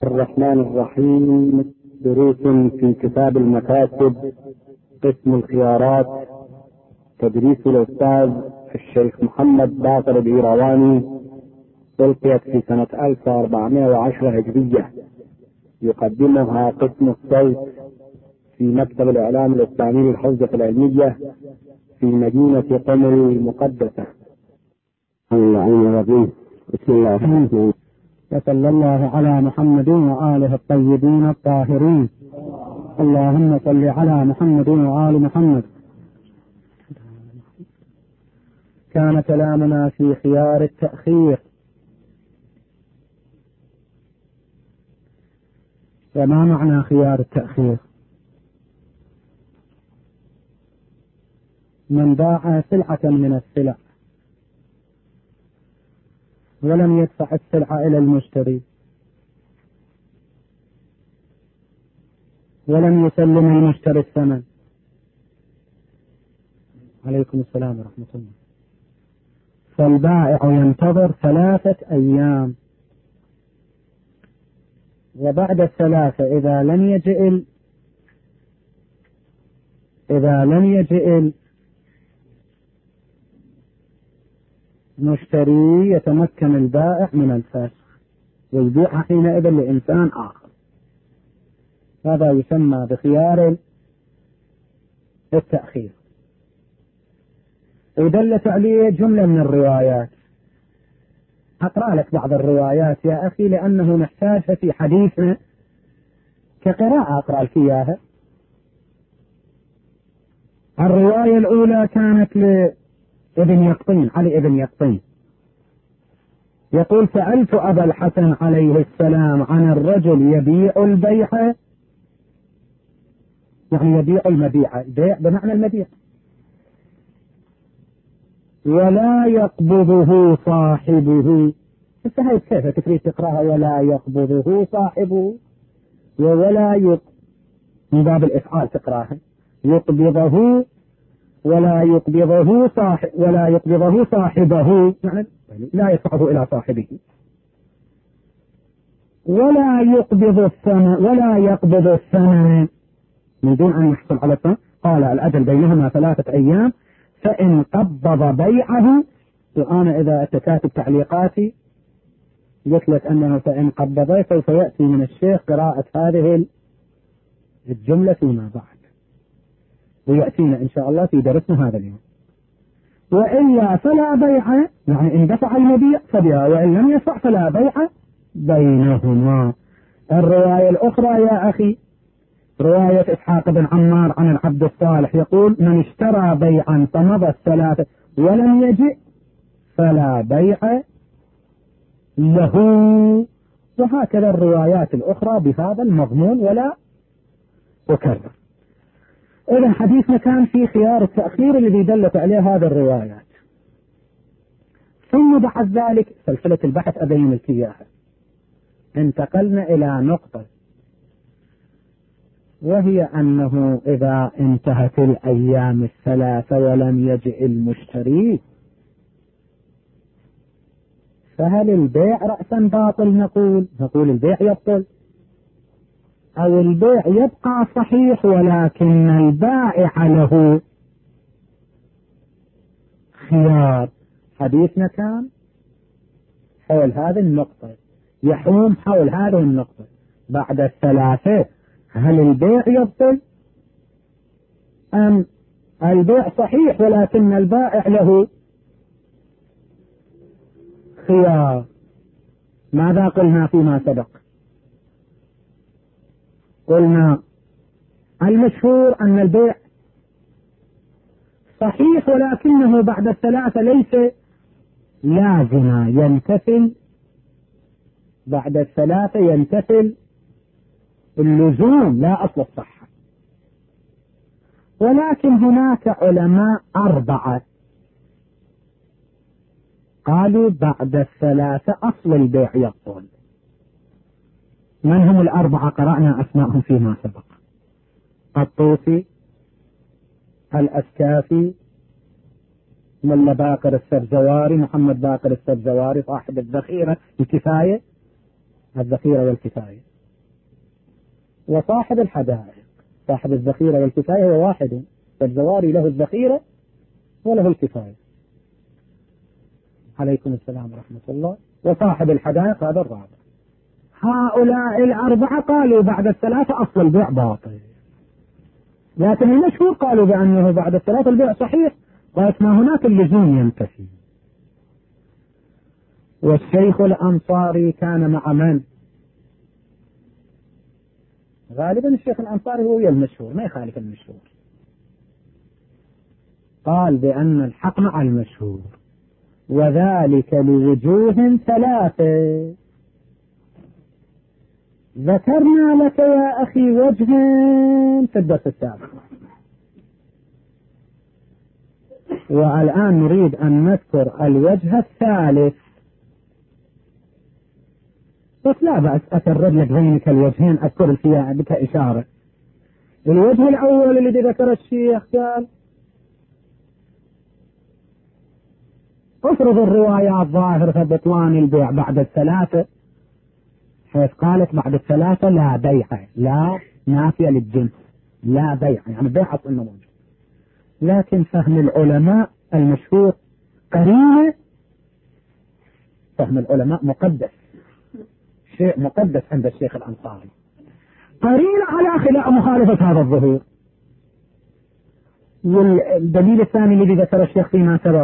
الرحمن الرحيم. دروس في كتاب المكاتب، قسم الخيارات، تدريس الأستاذ الشيخ محمد باقر الإيرواني، ألقيت في سنة 1410 هجرية. يقدمها قسم الصوت في مكتب الإعلام الإسلامي للحوزة العلمية في مدينة قم المقدسة. بسم الله الرحمن الرحيم. وصلى الله على محمد وآله الطيبين الطاهرين. اللهم صل على محمد وآل محمد. كان كلامنا في خيار التأخير، وما معنى خيار التأخير؟ من باع سلعة من السلع ولم يدفع السلعة إلى المشتري ولم يسلم المشتري الثمن. عليكم السلام ورحمة الله. فالبائع ينتظر 3 أيام، وبعد 3 إذا لم يجئ المشتري يتمكن البائع من الفسخ ويبيعها حينئذ لإنسان آخر. هذا يسمى بخيار التأخير. ودلت عليه جملة من الروايات. أقرأ لك بعض الروايات يا أخي لأنه نحتاجها في حديثنا كقراءة. أقرأ لك إياها. الرواية الأولى كانت لابن يقطين، علي ابن يقطين، يقول: سألت أبا الحسن عليه السلام عن الرجل يبيع البيع، يعني يبيع المبيع، البيع بمعنى المبيع، ولا يقبضه صاحبه. هاي كيف تريد تقرأها؟ ولا يقبضه صاحبه، من باب الإفعال تقرأها يقبضه، ولا يقبضه صاحبه، يعني لا يدفعه إلى صاحبه، ولا يقبض الثمن من دون أن يحصل على الثمن. قال: الأجل بينهما 3 أيام، فإن قبض بيعه. وأنا إذا كاتب تعليقاتي قلت لك أنه فإن قبض، سوف يأتي من الشيخ قراءة هذه الجملة فيما بعد، ويأتينا إن شاء الله في درسنا هذا اليوم. وإلا فلا بيع، يعني إن دفع المبيع فبيع، وإن لم يدفع فلا بيع بينهما. الرواية الأخرى يا أخي رواية إسحاق بن عمار عن العبد الصالح، يقول: من اشترى بيعا فمضى 3 ولم يجئ فلا بيع له. وهكذا الروايات الأخرى بهذا المضمون ولا أكرر. إذن حديثنا كان في خيار التأخير الذي دلت عليه هذه الروايات. ثم بعد ذلك سلسلة البحث أبين لك إياها. انتقلنا إلى نقطة، وهي أنه إذا انتهت الأيام 3 ولم يجئ المشتري، فهل البيع رأسا باطل؟ نقول البيع يبطل، أو البيع يبقى صحيح ولكن البائع له خيار. حديثنا كان حول هذه النقطة، يحوم حول هذه النقطة. بعد 3 هل البيع يبطل أم البيع صحيح ولكن البائع له خيار؟ ماذا قلنا فيما سبق؟ قلنا المشهور أن البيع صحيح ولكنه بعد 3 ليس لازما، ينتفل بعد 3 ينتفل اللزوم لا أصل الصحة. ولكن هناك علماء 4 قالوا بعد 3 أصل البيع يبطل. من هم ال4؟ قرأنا أسماءهم فيما سبق: الطوسي، الأسكافي، ملا باقر السبزواري، محمد باقر السبزواري صاحب الذخيرة الكفاية، الذخيرة والكفاية. وصاحب الحدائق صاحب الذخيرة والكفاية هو واحد، فالزواري له الذخيرة وله الكفاية. عليكم السلام ورحمة الله. وصاحب الحدائق هذا الرابع. هؤلاء الأربعة قالوا بعد الثلاثة أصل البيع باطل، لكن المشهور قالوا بأنه بعد الثلاثة البيع صحيح، وأثناء هناك اللزوم ينتفي. والشيخ الأنصاري كان مع من؟ غالبا الشيخ الأنصاري هو المشهور، ما يخالف المشهور. قال بأن الحق مع المشهور، وذلك لوجوه ثلاثة. ذكرنا لك يا أخي وجهين في الدرس السابق، والآن نريد أن نذكر الوجه الثالث، بس لا بأس أكرر لك بينك الوجهين أذكر فيها بك إشارة. الوجه الأول الذي ذكر الشيخ قال افرض الروايات ظاهرة بطلان البيع بعد الثلاثة، حيث قالت بعد الثلاثة لا بيع، لا نافية للجنس، لا بيع يعني بيع أصلا موجود. لكن فهم العلماء المشهور قرينة، فهم العلماء مقدس، شيء مقدس عند الشيخ الأنصاري، قرينة على خلاف مخالفة هذا الظهور. والدليل الثاني الذي ذكر الشيخ فيما سبق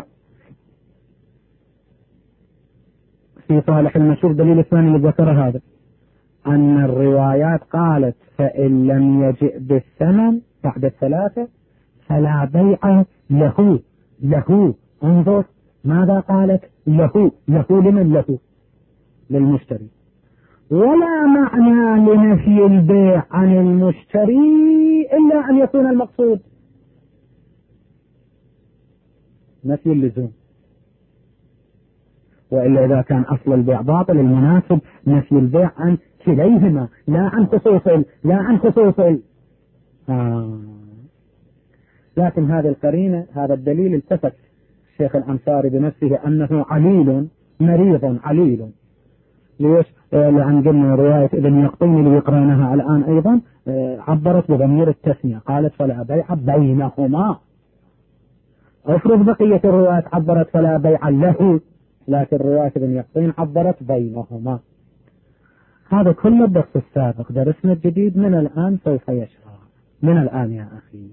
في صالح المشهور، الدليل الثاني اللي ذكر هذا أن الروايات قالت فإن لم يجئ بالثمن بعد الثلاثة فلا بيع له. له انظر ماذا قالت؟ له لمن؟ له للمشتري. ولا معنى لنفي البيع عن المشتري إلا أن يكون المقصود نفي اللزوم، وإلا إذا كان أصل البيع باطل المناسب نفي البيع عن كليهما لا عن خصوص لكن هذه القرينة، هذا الدليل التفت الشيخ الأنصاري بنفسه أنه عليل مريض عليل. ليش؟ لأن قلنا رواية ابن يقطين اللي يقرأناها الآن أيضا عبرت بضمير التثنية، قالت فلا بيع بينهما. افرض بقية الروايات عبرت فلا بيع له، لكن رواية ابن يقطين عبرت بينهما. هذا كله الدرس السابق، درسنا الجديد من الآن سوف يشرع، من الآن يا أخي.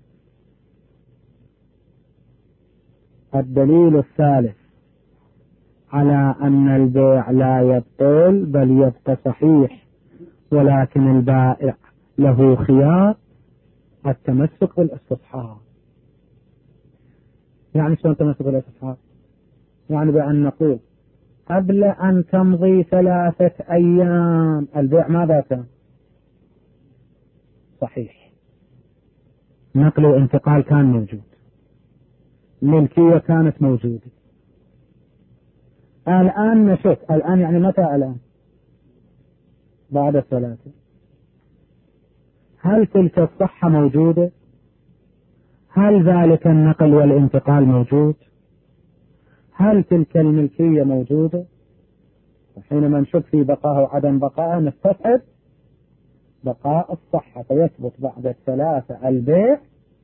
الدليل الثالث على أن البيع لا يبطل بل يبقى صحيح، ولكن البائع له خيار التمسك بالاستصحاب. يعني شلون التمسك بالاستصحاب؟ يعني بأن نقول قبل أن تمضي 3 أيام البيع ماذا كان؟ صحيح، نقل وانتقال كان موجود، ملكية كانت موجودة. الآن نشك، الآن يعني متى؟ الآن بعد 3. هل تلك الصحة موجودة؟ هل ذلك النقل والانتقال موجود؟ هل تلك الملكية موجودة؟ وحينما نشك في بقاء وعدم بقاء نستبعد بقاء الصحة، فيثبت بعد 3 البيع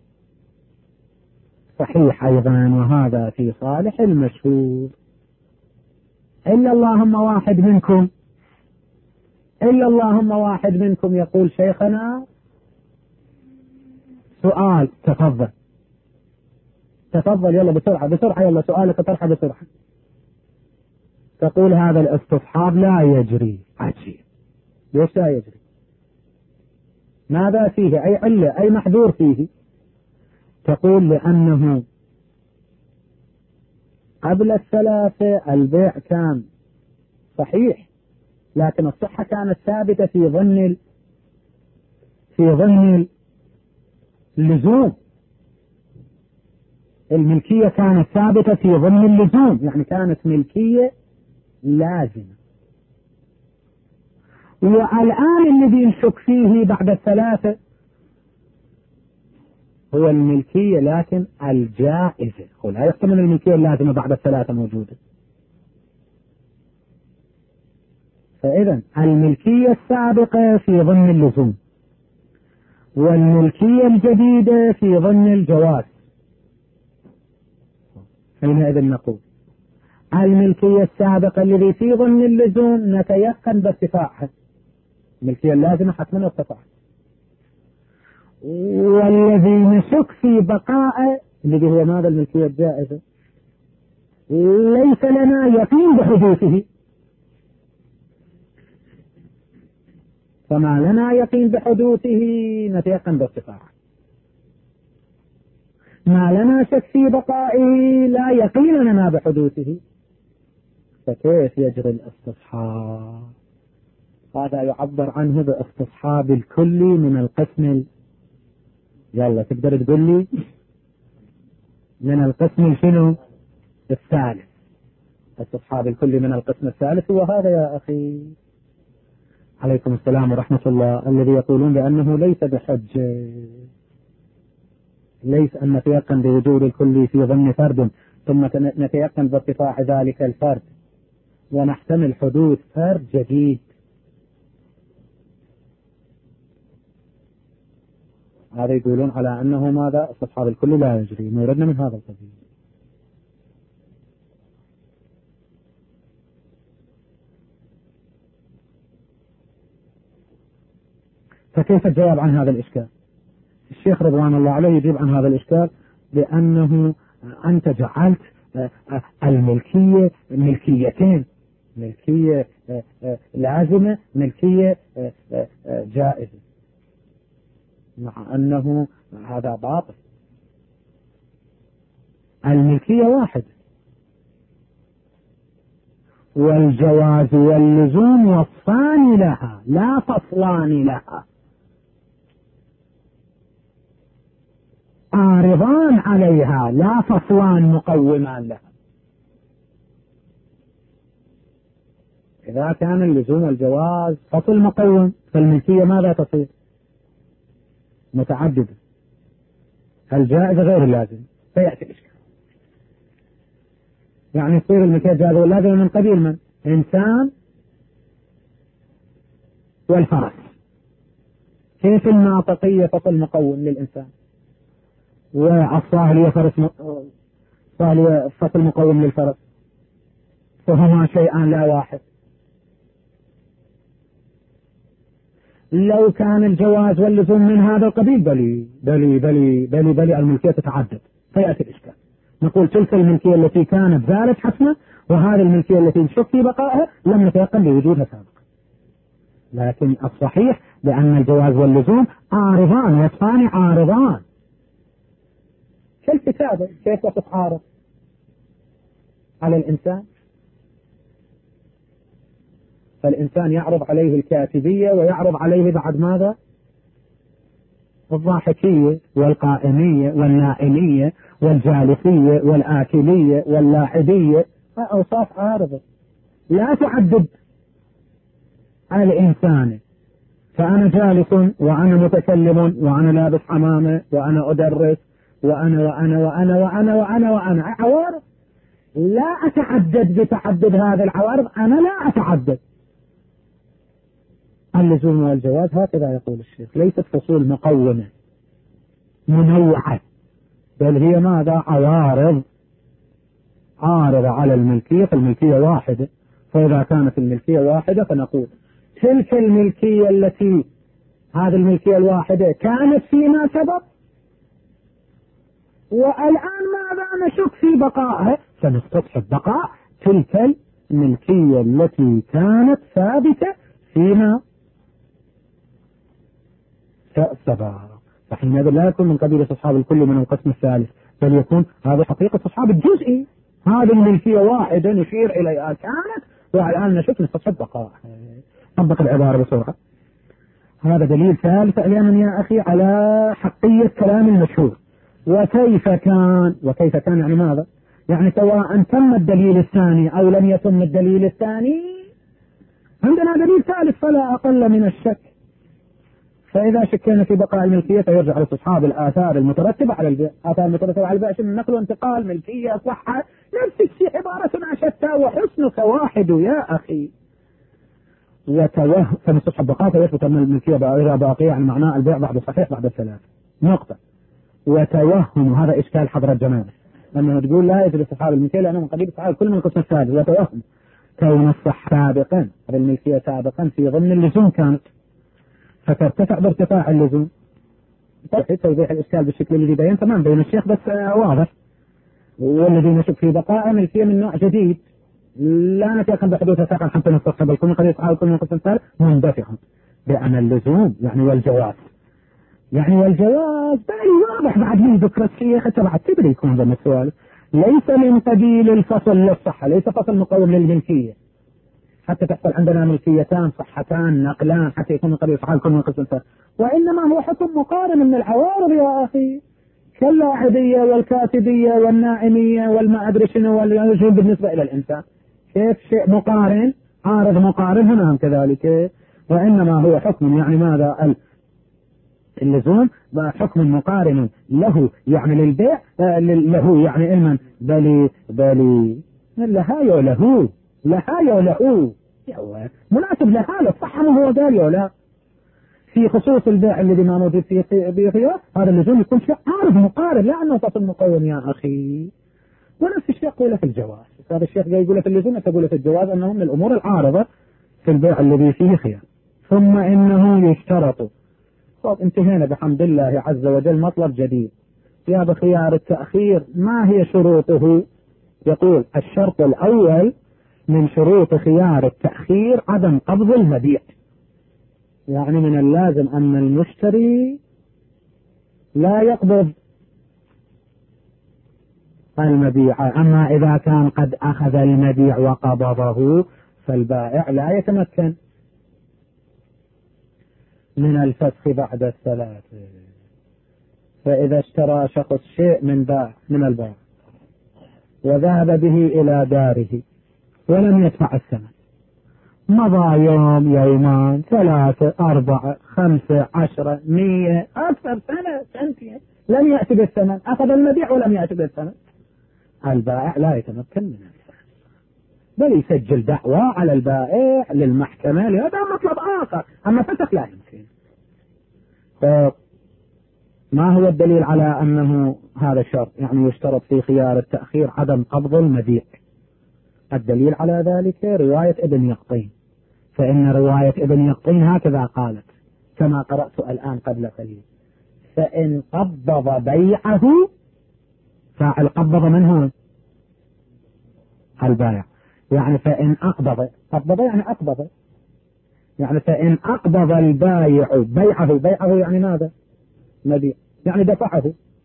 صحيح أيضا، وهذا في صالح المشهور. إلا اللهم واحد منكم يقول شيخنا سؤال، تفضل يلا بسرعة يلا سؤالك طرحه بسرعة. تقول هذا الاستصحاب لا يجري. عجيب، ليش لا يجري؟ ماذا فيه؟ أي علة، أي محذور فيه؟ تقول لأنه قبل 3 البيع كان صحيح، لكن الصحة كانت ثابتة في ظن اللزوم. الملكية كانت ثابتة في ظن اللزوم، يعني كانت ملكية لازمة. والآن الذي نشك فيه بعد 3 هو الملكية لكن الجائزة، ولا يحتمل الملكية اللازمة بعد 3 موجودة. فإذا الملكية السابقة في ضمن اللزوم، والملكية الجديدة في ضمن الجواز. حينئذ نقول الملكية السابقة الذي في ضمن اللزوم نتيقن بارتفاعها، الملكية اللازمة حتما ارتفعت، والذي نشك في بقائه الذي هو ماذا؟ الملكية الجائزة، ليس لنا يقين بحدوثه، فما لنا يقين بحدوثه نتيقن بارتفاعه، ما لنا شك في بقائه لا يقين لنا بحدوثه، فكيف يجري الاستصحاب؟ هذا يعبر عنه باستصحاب الكلي من القسم يلا تقدر تقول لي من القسم شنو؟ الثالث. استصحاب الكلي من القسم الثالث هو هذا يا أخي. عليكم السلام ورحمة الله. الذي يقولون بأنه ليس بحجة، ليس أن نتيقن بوجود الكلي في ضمن فرد ثم نتيقن بارتفاع ذلك الفرد ونحتمل حدوث فرد جديد. هذا يقولون على أنه ماذا؟ استصحاب الكلي لا يجري، ما يردنا من هذا القبيل. فكيف الجواب عن هذا الإشكال؟ الشيخ رضوان الله عليه يجيب عن هذا الإشكال بأنه أنت جعلت الملكية ملكيتين، ملكية لازمة، ملكية جائزة، مع أنه هذا باطل. الملكية واحد، والجواز واللزوم وصفان لها لا فصلان لها، عارضان عليها لا فصلان مقومان لها. إذا كان اللزوم والجواز فصل مقوم فالملكية ماذا تصير؟ متعددة، الجائزة غير اللازم، فيأتي الإشكال. يعني تصير الملكية الجائزة واللازمة من قبيل من؟ إنسان والفرس. كيف الناطقية فصل مقوم للإنسان، والصاهلية فصل مقوم للفرس، فهما شيئان لا واحد. لو كان الجواز واللزوم من هذا القبيل بلي بلي بلي بلي بلي الملكية تتعدد، فيأتي الإشكال. نقول تلك الملكية التي كانت زالت حتما، وهذه الملكية التي نشك في بقائها لم نتيقن بوجودها سابقا. لكن الصحيح بأن الجواز واللزوم عارضان، وصفان عارضان كالكتابة. كيف تتعارض على الإنسان؟ فالإنسان يعرض عليه الكاتبية ويعرض عليه بعد ماذا؟ الضاحكية والقائمية والنائمية والجالسية والآكلية واللاعبية، أوصاف عارضة لا تعدد على الإنسان. فأنا جالس وأنا متكلم وأنا لابس حمامة وأنا أدرس وأنا وأنا وأنا وأنا وأنا وأنا عوارض لا أتعدد بتعدد هذه العوارض، أنا لا أتعدد. اللزوم والجواز هكذا يقول الشيخ، ليست فصول مقومة منوعة، بل هي ماذا؟ عوارض عارضة على الملكية، فالملكية واحدة. فإذا كانت الملكية واحدة فنقول تلك الملكية التي هذه الملكية الواحدة كانت فيما سبق، والآن ماذا؟ نشك في بقائها، فنستصحب بقاء تلك الملكية التي كانت ثابتة فيما سبق. فحينئذ لا يكون من قبيل استصحاب الكل من القسم الثالث، بل يكون هذا حقيقة استصحاب الجزئي. هذه الملكية واحدة نشير إليها كانت، والآن نشوف نستصحب بقاء. طبق العبارة بسرعة. هذا دليل ثالث أعلم يا أخي على حقية كلام المشهور. وكيف كان يعني ماذا؟ يعني سواء تم الدليل الثاني أو لم يتم الدليل الثاني عندنا دليل ثالث فلا أقل من الشك. فإذا شكينا في بقاء الملكية فيرجع على استصحاب الآثار المترتبة على البيع. آثار المترتبة على البيع شنو؟ نقل وانتقال، ملكية، صحة، نفس الشيء عبارة شتى وحسنك واحد يا أخي. وتوهم فمستصحب بقاء فيثبت أن الملكية إذا باقية يعني معناه البيع بعد صحيح بعد الثلاث نقطة. وتوهم هذا إشكال حضرة جمال لأنه تقول لا يجب استصحاب الملكية لأنه من قبيل استصحاب كل من القسم الثالث. وتوهم كون الصح سابقا الملكية سابقا في ضمن اللزوم كانت فترتفع بارتفاع اللزوم. توضيح الإشكال بالشكل الذي بين تمام بين الشيخ بس واضح. والذي نشك في بقاء ملكية من نوع جديد لا نتيقن بحدوث ساقا حتى نستصحب الكل من قبيل استصحاب كل من القسم الثالث مندفع بأن اللزوم يعني والجواز يعني والجواز بل واضح بعد من ذكر الشيخ بعد تدري يكون ضمن السؤال ليس من قبيل الفصل للصحة ليس فصل مقوم للملكية حتى تحصل عندنا ملكيتان صحتان نقلان حتى يكون من قبيل صحة كل من قسم ثالث وإنما هو حكم مقارن من العوارض يا أخي كاللاعبية والكاتبية والنائمية والما أدري شنو والنجوم بالنسبة إلى الإنسان كيف شيء مقارن عارض مقارن هنا كذلك وإنما هو حكم يعني ماذا اللزوم حكم مقارن له يعني للبيع له يعني علما بلي لها له مناسب لها الصحة ما هو قال ولا في خصوص البيع الذي ما موجود فيه بخيار هذا اللزوم يكون شيء عارض مقارن لا أنه فصل مقوم يا أخي. ونفس الشيء يقوله في الجواز هذا الشيخ جاي يقوله في اللزوم تقوله في الجواز أنه من الأمور العارضة في البيع الذي فيه خيار. ثم إنه يشترط طب انتهينا بحمد الله عز وجل مطلب جديد يا بخيار التأخير ما هي شروطه؟ يقول الشرط الأول من شروط خيار التأخير عدم قبض المبيع يعني من اللازم أن المشتري لا يقبض المبيع أما إذا كان قد أخذ المبيع وقبضه فالبائع لا يتمكن من الفسخ بعد الثلاث. فإذا اشترى شخص شيء من البائع وذهب به إلى داره ولم يدفع الثمن مضى يوم يومان 3 4 5 10 100 أكثر سنة سنتين لم يأتي بالثمن أخذ المبيع ولم يأتي بالثمن البائع لا يتمكن من الفسخ بل يسجل دعوى على البائع للمحكمة لهذا مطلب آخر أما فسخ لا يمكن. ما هو الدليل على أنه هذا الشرط يعني يشترط في خيار التأخير عدم قبض المبيع؟ الدليل على ذلك رواية ابن يقطين فإن رواية ابن يقطين هكذا قالت كما قرأت الآن قبل قليل فإن قبض بيعه فاعل قبض من هو البائع يعني فإن أقبض يعني فإن أقبض البائع بيعه يعني ماذا مبيع يعني دفعه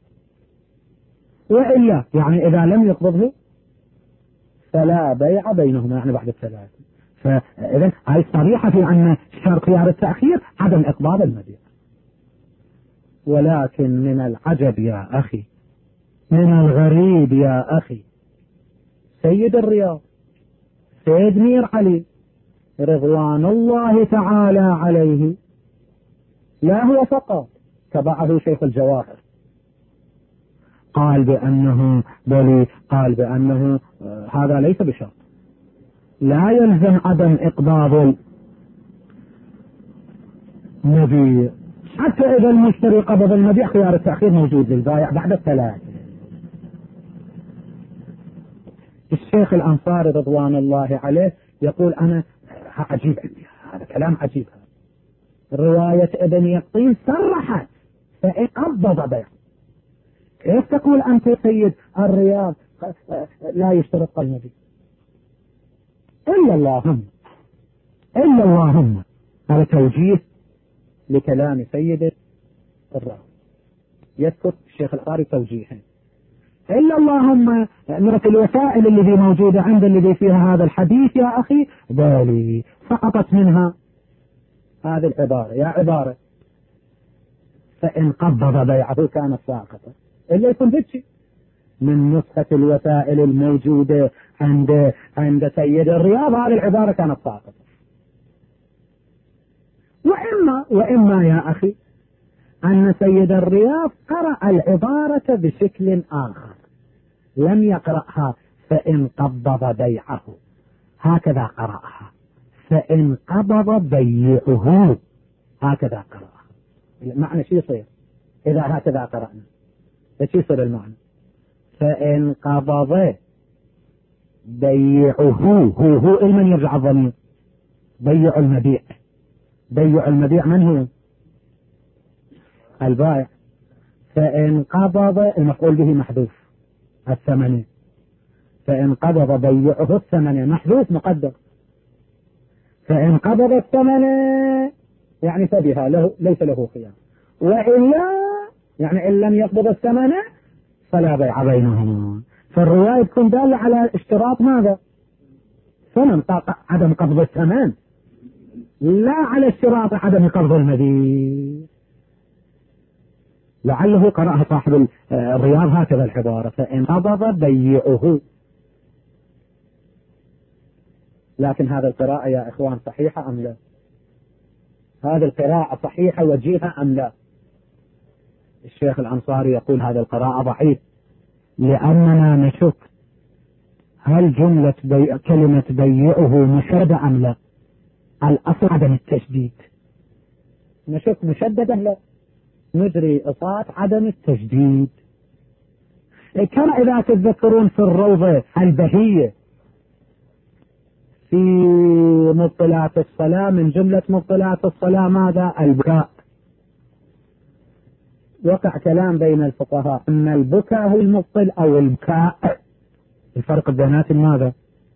وإلا يعني إذا لم يقبضه فلا بيع بينهما يعني بعد الثلاث. فإذن هاي صريحة في أن شرط خيار التأخير عدم إقباض المبيع. ولكن من العجب يا أخي من الغريب يا أخي سيد الرياض سيد مير علي رضوان الله تعالى عليه لا هو فقط تبعه شيخ الجواهر قال بأنه هذا ليس بشرط لا يلزم عدم إقباض المبيع حتى إذا المشتري قبض المبيع خيار التأخير موجود للبائع بعد الثلاث. الشيخ الأنصاري رضوان الله عليه يقول أنا عجيب عندي هذا كلام عجيب رواية ابن يقطين صرحت فإن قبض بيع كيف تقول أنت سيد الرياض لا يشترط المبيع إلا اللهم هذا توجيه لكلام سيد الرياض يذكر الشيخ الأنصاري توجيها إلا اللهم نرى الوسائل التي موجودة عند الذي فيها هذا الحديث يا أخي بالي سقطت منها هذه العبارة يا عبارة فإن قبض بيعه كانت ساقطة إلا يكون ذكي من نسخة الوسائل الموجودة عند سيد الرياض هذه العبارة كانت ساقطة. وإما يا أخي أن سيد الرياض قرأ العبارة بشكل آخر لم يقرأها فإن قبض بيعه هكذا قرأها فإن قبض بيعه. هكذا قرأ المعنى. شو يصير إذا هكذا قرأنا؟ شو يصير المعنى؟ فإن قبض بيعه، هو المن يرجع الضمير؟ بيع المبيع. بيع المبيع من هو؟ البائع. فإن قبض المفعول به محذوف الثمن، فإن قبض بيعه الثمن محذوف مقدر. فإن قبض الثمن يعني فبها ليس له خيار، وإلا يعني إن لم يقبض الثمن فلا بيع بينهما. فالرواية تكون دالة على اشتراط ماذا؟ ثمن عدم قبض الثمن، لا على اشتراط عدم قبض المبيع. لعله قرأها صاحب الرياض هكذا العبارة، فإن قبض بيعه. لكن هذا القراءة يا إخوان صحيحة أم لا؟ هذه القراءة صحيحة وجيهة أم لا؟ الشيخ الأنصاري يقول هذا القراءة ضعيف، لأننا نشك هل جملة كلمة بيعه مشددة أم لا؟ الأصل عدم التشديد، نشك مشددا لا، نجري إصاعة عدم التشديد. كما إذا تتذكرون في الروضة البهية في مبطلات الصلاة، من جملة مبطلات الصلاة ماذا؟ البكاء. وقع كلام بين الفقهاء أن البكاء هو المبطل أو البكاء. الفرق بينات ماذا؟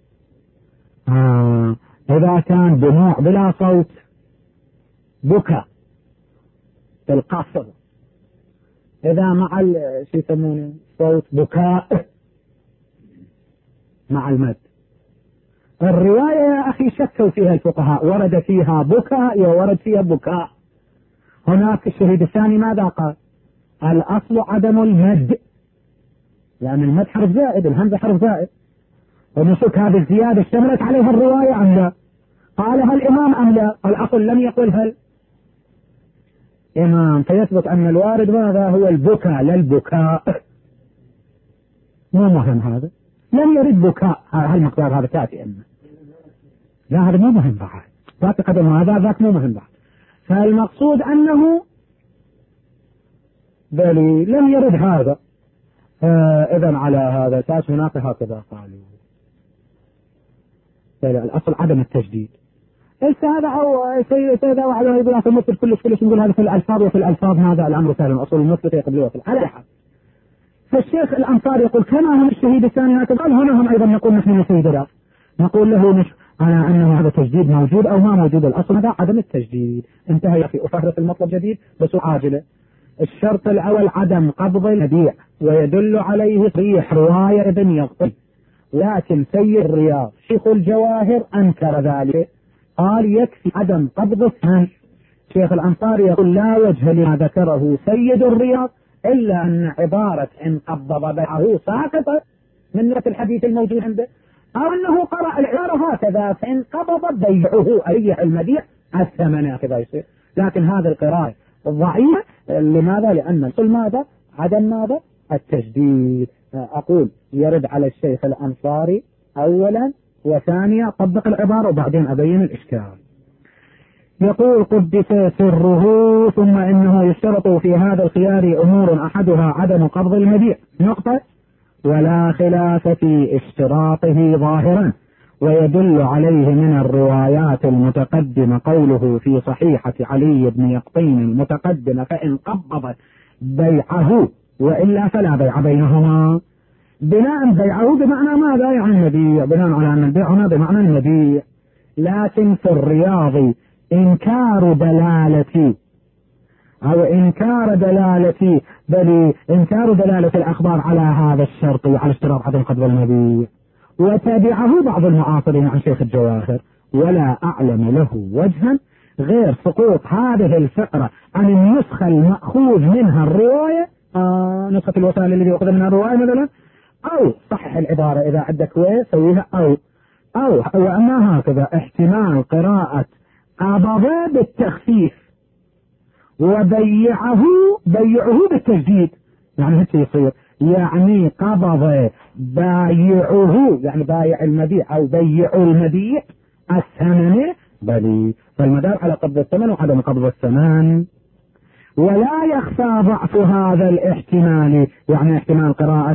إذا كان دموع بلا صوت بكاء القصر، إذا مع شو يسمونه صوت بكاء مع المد. الرواية يا أخي شكوا فيها الفقهاء، ورد فيها بكاء وورد فيها بكاء. هناك الشهيد الثاني ماذا قال؟ الأصل عدم المد، يعني المد حرف زائد، الهمزة حرف زائد، ونشك هذه الزيادة اشتملت عليها الرواية أم لا؟ قالها الإمام أم لا؟ الأصل لم يقلها الإمام، فيثبت أن الوارد ماذا؟ هو البكاء لا البكاء. مو مهم هذا، لم يرد بكاء هالمقدار هذا تأتي إما لا، هذا مو مهم بعد، ذاك قدم هذا ذاك مو مهم بعد. فالمقصود أنه بل لم يرد هذا. إذن على هذا الأساس هناك هكذا قالوا الأصل عدم التجديد. هذا أو سيدة وعلى يقول في المثل كلش نقول هذا في الألفاظ، وفي الألفاظ هذا الأمر سهل، أصل المثل يقبل وصل على حد. فالشيخ الأنصاري يقول كما هم الشهيد الثاني هكذا، قال هنا هم أيضا نقول نحن الشهيد لا، نقول له على أنه هذا تجديد موجود أو ما موجود، الأصل هذا عدم التجديد. انتهى في أفهرس المطلب جديد بس عاجلة. الشرط الأول عدم قبض المبيع، ويدل عليه صريح رواية ابن يقطي، لكن سيد الرياض شيخ الجواهر أنكر ذلك، قال يكفي عدم قبض الثمن. شيخ الأنصاري يقول لا وجه لما ذكره سيد الرياض إلا أن عبارة إن قبض بيعه ساقطة من نفس الحديث الموجود عنده، أو أنه قرأ العبارة هكذا فإن قبض بيعه أي المبيع الثمن هكذا يصير. لكن هذا القراءة ضعيفة. لماذا؟ لأن الأصل ماذا؟ عدم ماذا؟ التجديد. أقول يرد على الشيخ الأنصاري أولا، وثانيا طبق العبارة وبعدين أبين الإشكال. يقول قدس سره ثم إنه يشترط في هذا الخيار أمور أحدها عدم قبض المبيع نقطة، ولا خلاف في اشتراطه ظاهرا، ويدل عليه من الروايات المتقدمة قوله في صحيحة علي بن يقطين المتقدمة فإن قبض بيعه وإلا فلا بيع بينهما. بناء بيعه بمعنى ماذا؟ يعني المبيع، بناء على أن البيع هنا بمعنى المبيع. لكن في الرياض إنكار دلالة أو إنكار دلالة بل إنكار دلالة الأخبار على هذا الشرط على اشتراط عدم قبض المبيع، وتابعه بعض المعاصرين عن شيخ الجواهر، ولا أعلم له وجها غير سقوط هذه الفقرة عن النسخة المأخوذ منها الرواية، نسخة الوسائل الذي أخذ منها الرواية مثلا، أو صحح العبارة إذا عندك سويها، أو وأما هكذا احتمال قراءة قبض بالتخفيف وبيعه بالتجديد، يعني هيك يصير، يعني قبض بايعه يعني بايع المبيع أو بيع المبيع الثمن بل فالمدار على قبض الثمن وعدم قبض الثمن. ولا يخفى ضعف هذا الاحتمال، يعني احتمال قراءة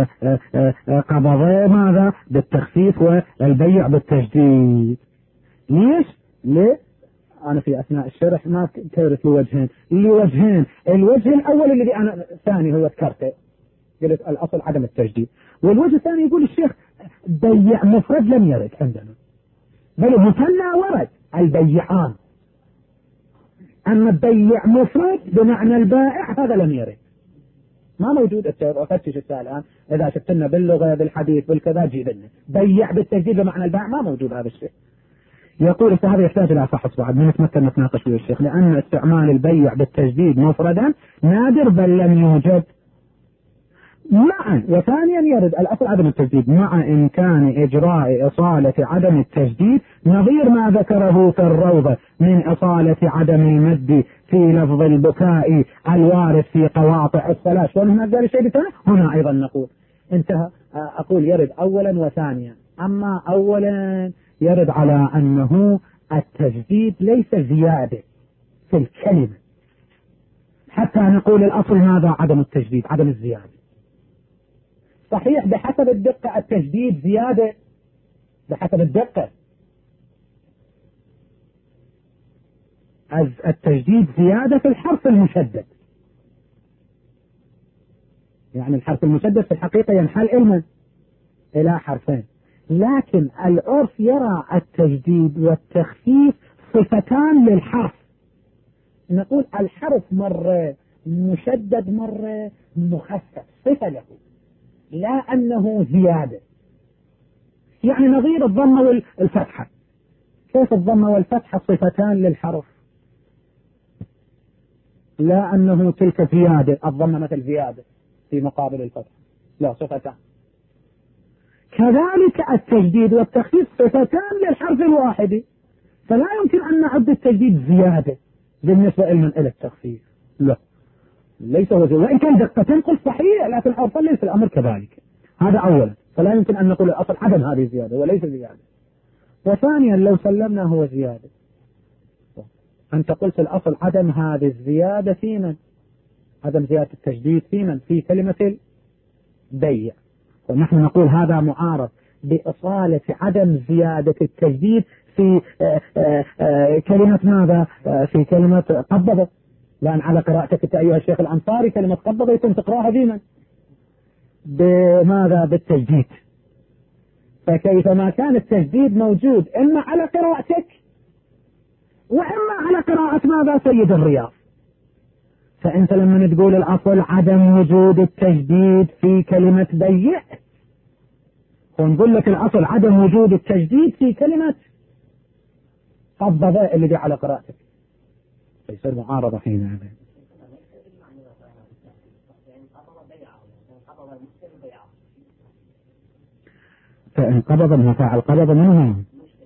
قبض ماذا بالتخفيف والبيع بالتجديد. ليش؟ ليه؟ أنا في أثناء الشرح ما كرت لوجهين، الوجه الأول الذي أنا الثاني هو ذكرته، قلت الأصل عدم التجديد، والوجه الثاني يقول الشيخ بيع مفرد لم يرد عندنا، بل مثنى ورد البيعان، أما بيع مفرد بمعنى البائع هذا لم يرد، ما موجود. أفتش الآن إذا شفت لنا باللغة بالحديث بالكذا جيب لنا بيع بالتجديد بمعنى البائع، ما موجود هذا الشيء. يقول هذا يحتاج إلى فحص بعد من نتمكن نتناقش ويا الشيخ، لأن استعمال البيع بالتجديد مفردا نادر بل لم يوجد معا. وثانيا يرد الأصل عدم التجديد مع إمكان إجراء إصالة عدم التجديد، نظير ما ذكره في الروضة من إصالة عدم المد في لفظ البكاء الوارد في قواطع الصلاة. ومن هذا الشيء هنا أيضا نقول انتهى. أقول يرد أولا وثانيا. أما أولا يرد على أنه التجديد ليس زيادة في الكلمة، حتى نقول الأصل هذا عدم التجديد عدم الزيادة. صحيح بحسب الدقة التجديد زيادة بحسب الدقة، التجديد زيادة في الحرف المشدد، يعني الحرف المشدد في الحقيقة ينحل إلى حرفين، لكن العرف يرى التجديد والتخفيف صفتان للحرف. نقول الحرف مرة مشدد مرة مخفف، صفة له لا أنه زيادة. يعني نظير الضمة والفتحة، كيف الضمة والفتحة صفتان للحرف، لا أنه تلك زيادة، الضمة مثل زيادة في مقابل الفتحة، لا صفتان. كذلك التجديد والتخفيف صفتان للحرف الواحد، فلا يمكن أن نعد التجديد زيادة بالنسبة إلى التخفيف، لا ليس هو زيادة، وإن كان دقة تنقل صحيح لكن عرفا ليس الأمر كذلك. هذا أولا، فلا يمكن أن نقول الأصل عدم هذه زيادة وليس زيادة. وثانيا لو سلمنا هو زيادة، أنت قلت الأصل عدم هذه الزيادة في من؟ عدم زيادة التجديد في من؟ في كلمة البيع، ونحن نقول هذا معارض بإصالة عدم زيادة التجديد في كلمة ماذا؟ في كلمة قبضة، لأن على قراءتك أيها الشيخ الأنصاري كلمة قبضة يتم تقراها بمن؟ بماذا؟ بالتجديد. فكيفما كان التجديد موجود إما على قراءتك وإما على قراءة ماذا؟ سيد الرياض. فأنت لما تقول الأصل عدم وجود التجديد في كلمة بيع، ونقول لك الأصل عدم وجود التجديد في كلمة قبضة اللي دي على قراءتك، يصير معارضة حين. فإن قبض من فعل قبض منه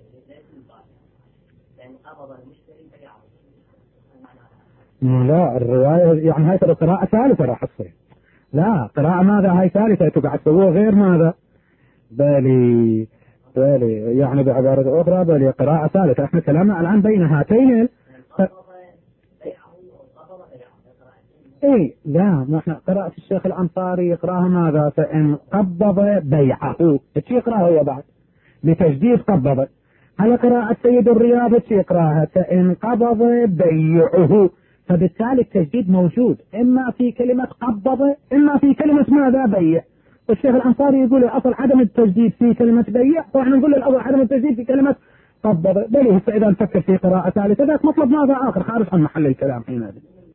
لا الرواية، يعني هاي قراءة ثالثة راح تصير، لا قراءة ماذا هاي ثالثة تقعد تسووها غير ماذا بالي يعني بعبارة أخرى بالي قراءة ثالثة. احنا كلامنا الآن بين هاتين اي لا، ما احنا قراءة الشيخ الأنصاري يقراها ماذا؟ فإن قبض بيعه، ايش يقراها هو بعد؟ بتجديد قبض. على قراءة سيد الرياض ايش يقراها؟ فإن قبض بيعه، فبالتالي التجديد موجود إما في كلمة قبض إما في كلمة ماذا؟ بيع. والشيخ الأنصاري يقول الأصل عدم التجديد في كلمة بيع، وإحنا نقول الأصل عدم التجديد في كلمة قبض. بل فإذا نفكر في قراءة ثالثة ذاك مطلب ماذا آخر خارج عن محل الكلام حينئذ.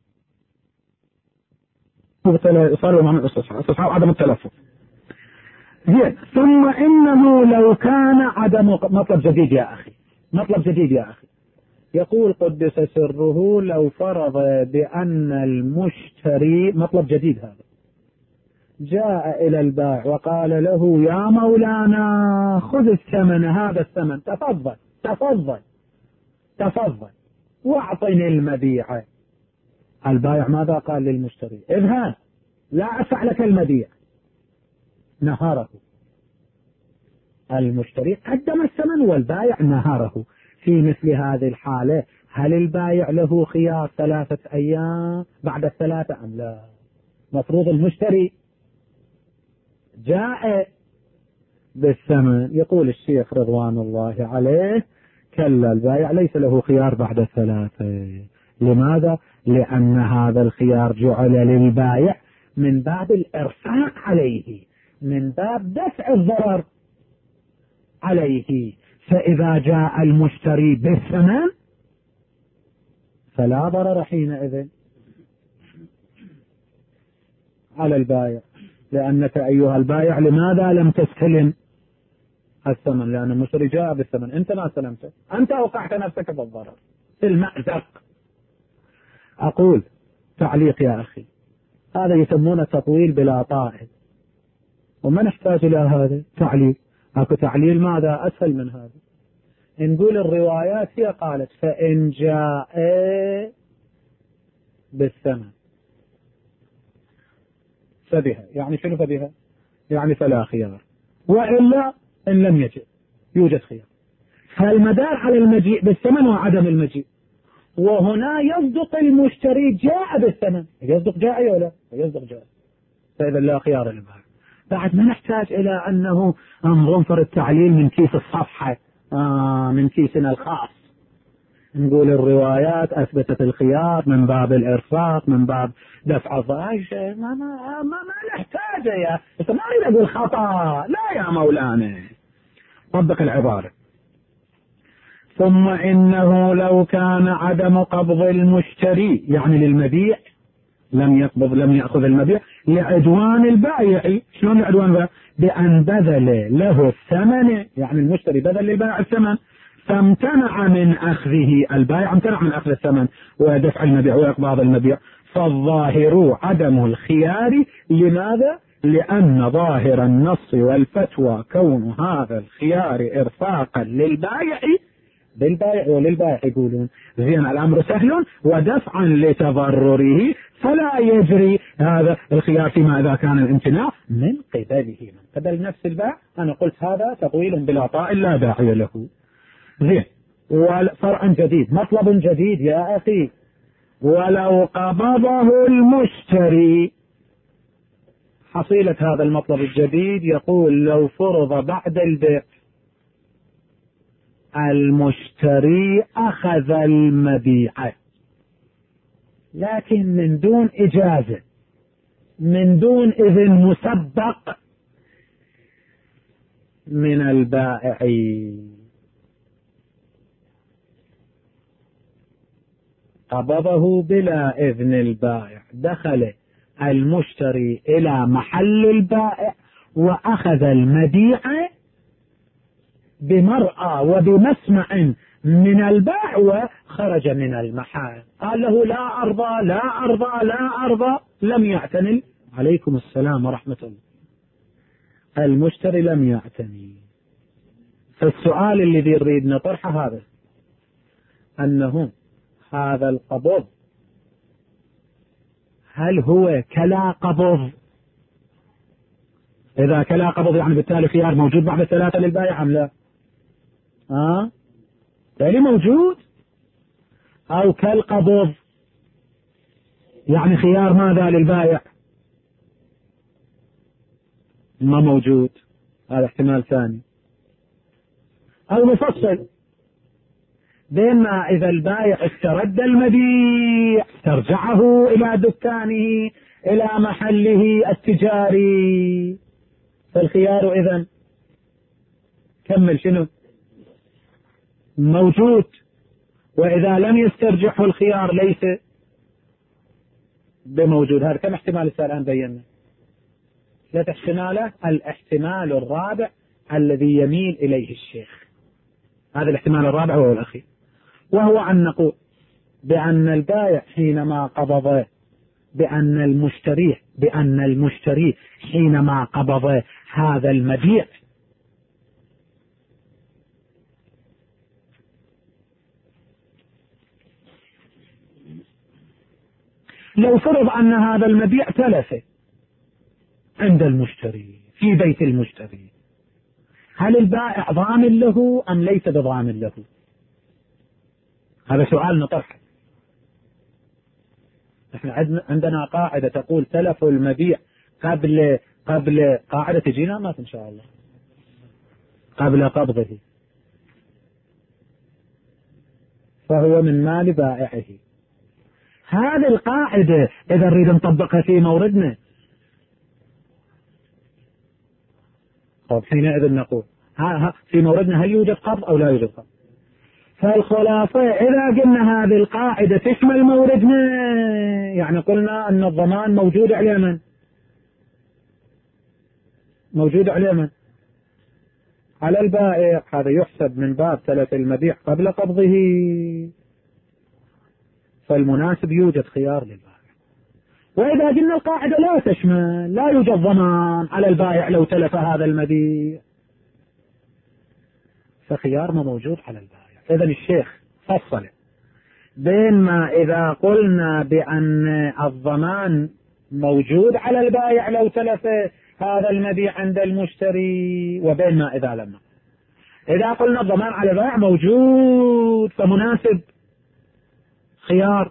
صار معنى الاستصحاب عدم التلفظ. زين. ثم إنه لو كان عدم مطلب جديد يا أخي، مطلب جديد يا أخي. يقول قدس سره لو فرض بأن المشتري، مطلب جديد هذا، جاء إلى البائع وقال له يا مولانا خذ الثمن، هذا الثمن، تفضل واعطني المبيع. البائع ماذا قال للمشتري؟ اذهب لا أدفع لك المبيع. نهاره المشتري، قدم الثمن والبائع نهاره. في مثل هذه الحالة هل البايع له خيار 3 أيام بعد الثلاثة أم لا؟ مفروض المشتري جاء بالثمن. يقول الشيخ رضوان الله عليه كلا، البايع ليس له خيار بعد الثلاثة. لماذا؟ لأن هذا الخيار جعل للبايع من باب الإرفاق عليه، من باب دفع الضرر عليه. فإذا جاء المشتري بالثمن فلا ضرر حينئذ على البايع، لأنك أيها البايع لماذا لم تستلم الثمن؟ لأن المشتري جاء بالثمن، أنت ما استلمته، أنت أوقعت نفسك بالضرر في المأزق. أقول تعليق يا أخي، هذا يسمونه تطويل بلا طائل، وما نحتاج إلى هذا تعليل. أكو تعليل ماذا أسهل من هذا؟ نقول الروايات هي قالت فإن جاء بالثمن فبها، يعني شنو فبها؟ يعني فلا خيار، وإلا إن لم يجد يوجد خيار. فالمدار على المجيء بالثمن وعدم المجيء. وهنا يصدق المشتري جاء بالثمن، يصدق جاء ولا يصدق جاء، فإذا لا خيار للبائع. بعد ما نحتاج إلى أنه ننظر التعليل من كيس الصفحة، من كيسنا الخاص. نقول الروايات أثبتت الخيار من باب الإرفاق، من باب دفع الضرائب. ما نحتاج يا ما أريد أقول خطأ، لا يا مولانا، طبق العبارة. ثم إنه لو كان عدم قبض المشتري يعني للمبيع، لم يأخذ المبيع لعدوان البائع. شلون لعدوان البائع؟ بأن بذل له الثمن، يعني المشتري بذل للبائع الثمن فامتنع من أخذه، البائع امتنع من أخذ الثمن ودفع المبيع وإقباض المبيع. فالظاهر عدم الخيار. لماذا؟ لأن ظاهر النص والفتوى كون هذا الخيار إرفاقا للبائع بالبائع وللبائع، يقولون زين الأمر سهل ودفعا لتضرره، فلا يجري هذا الخيار فيما إذا كان الامتناع من قبله، من قبل نفس البائع. أنا قلت هذا تطويل بلا طائل لا داعي له. زين، وفرع جديد، مطلب جديد يا أخي. ولو قبضه المشتري، حصيلة هذا المطلب الجديد يقول لو فرض بعد البيع المشتري أخذ المبيع لكن من دون إجازة، من دون إذن مسبق من البائع، قبضه بلا إذن البائع، دخل المشتري إلى محل البائع وأخذ المبيع بمرأى وبمسمع من البائع وخرج من المحل. قال له لا أرضى لا أرضى لا أرضى، لم يعتني. عليكم السلام ورحمة الله. المشتري لم يعتني. فالسؤال الذي نريد نطرحه هذا، أنه هذا القبض هل هو كلا قبض؟ إذا كلا قبض يعني بالتالي خيار موجود بعد 3 للبائع أم لا؟ بالتالي موجود. أو كالقبض يعني خيار ماذا للبائع؟ ما موجود، هذا احتمال ثاني. أو نفصل بما إذا البائع استرد المبيع ترجعه إلى دكانه إلى محله التجاري، فالخيار إذن كمل شنو موجود. وإذا لم يسترجعه الخيار ليس بموجود. هذا كم احتمال الآن بينا؟ 3 احتمالات. الاحتمال الرابع الذي يميل إليه الشيخ، هذا الاحتمال الرابع وهو الأخير، وهو أن نقول بأن البائع حينما قبض، بأن المشتري حينما قبض هذا المبيع لو فرض أن هذا المبيع تلف عند المشتري في بيت المشتري، هل البائع ضامن له أم ليس بضامن له؟ هذا سؤال نطرحه. احنا عندنا قاعدة تقول تلف المبيع قبل قاعدة تجينا مات ان شاء الله قبل قبضه فهو من مال بائعه. هذه القاعدة إذا نريد نطبقها في موردنا حينئذ نقول في موردنا هل يوجد قبض أو لا يوجد قبض. فالخلاصة إذا قلنا هذه القاعدة تشمل موردنا يعني قلنا أن الضمان موجود على من؟ موجود على من؟ على البائع. هذا يحسب من باب تلف المبيع قبل قبضه. فالمناسب يوجد خيار للبائع. وإذا قلنا القاعدة لا تشمل لا يوجد ضمان على البائع لو تلف هذا المبيع فخيار ما موجود على البائع. إذن الشيخ فصل بين ما إذا قلنا بأن الضمان موجود على البائع لو تلف هذا المبيع عند المشتري وبين ما إذا لم. إذا قلنا الضمان على البائع موجود فمناسب خيار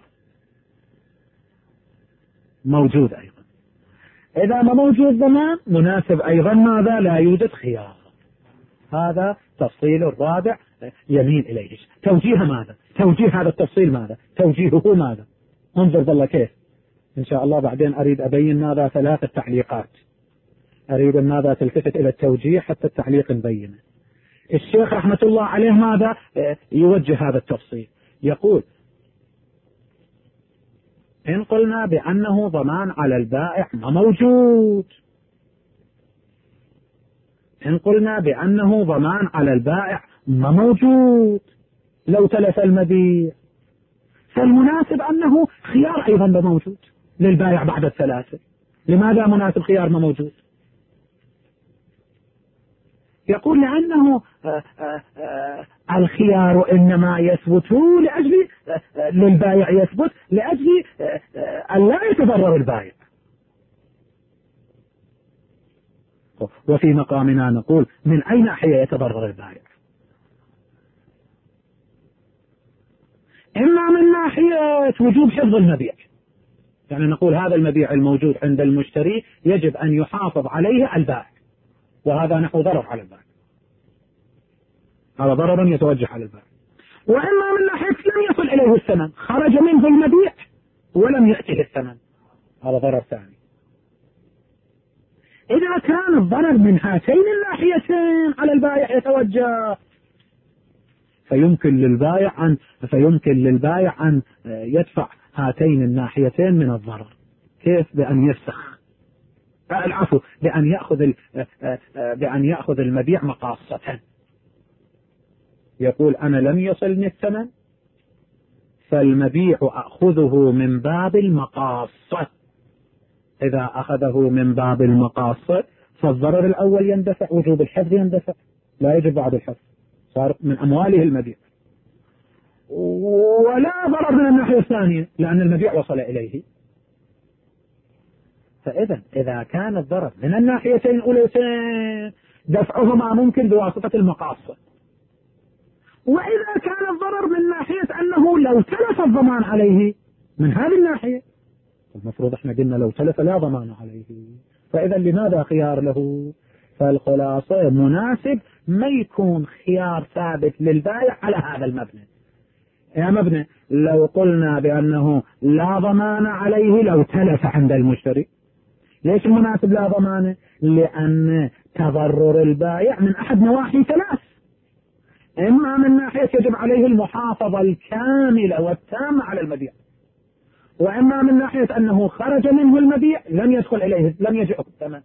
موجود أيضا. إذا ما موجود ضمان مناسب أيضا ماذا؟ لا يوجد خيار. هذا تفصيل الرابع يميل إليه. توجيه ماذا؟ توجيه هذا التفصيل ماذا؟ توجيهه ماذا؟ انظر بالله كيف إن شاء الله بعدين أريد أبين ماذا 3 تعليقات. أريد ماذا تلتفت إلى التوجيه حتى التعليق نبينه. الشيخ رحمة الله عليه ماذا يوجه هذا التفصيل؟ يقول إن قلنا بأنه ضمان على البائع ما موجود. إن قلنا بأنه ضمان على البائع ما موجود لو تلف المبيع فالمناسب أنه خيار أيضا ما موجود للبائع بعد الثلاثة. لماذا مناسب خيار ما موجود؟ يقول لأنه الخيار إنما يثبت لأجل للبائع يثبت لأجل أن لا يتضرر البائع. وفي مقامنا نقول من أي ناحية يتضرر البائع؟ إما من ناحية وجوب حفظ المبيع يعني نقول هذا المبيع الموجود عند المشتري يجب أن يحافظ عليه البائع وهذا نحو ضرر على البائع. هذا ضرر يتوجه على البائع. وإما من ناحية لم يصل إليه الثمن خرج منه المبيع ولم يأته الثمن هذا ضرر ثاني. إذا كان الضرر من هاتين الناحيتين على البائع يتوجه فيمكن للبائع أن يدفع هاتين الناحيتين من الضرر. كيف؟ بأن يفسخ العفو بأن يأخذ المبيع مقاصة. يقول أنا لم يصلني الثمن فالمبيع أخذه من باب المقاصة. إذا أخذه من باب المقاصة فالضرر الأول يندفع وجوب الحفظ يندفع لا يجب بعد الحفظ صار من أمواله المبيع ولا ضرر من الناحية الثانية لأن المبيع وصل إليه. فإذا إذا كان الضرر من الناحيتين الأوليتين دفعهما ممكن بواسطة المقاصة. وإذا كان الضرر من ناحية أنه لو تلف الضمان عليه من هذه الناحية المفروض احنا قلنا لو تلف لا ضمان عليه فإذا لماذا خيار له؟ فالخلاصة مناسب ما يكون خيار ثابت للبائع على هذا المبنى. يا مبنى لو قلنا بأنه لا ضمان عليه لو تلف عند المشتري ليش المناسب لا ضمان؟ لأن تضرر البائع من أحد نواحي 3. إما من ناحية يجب عليه المحافظة الكاملة والتامة على المبيع وإما من ناحية أنه خرج منه المبيع لم يدخل إليه لم يجئه الثمن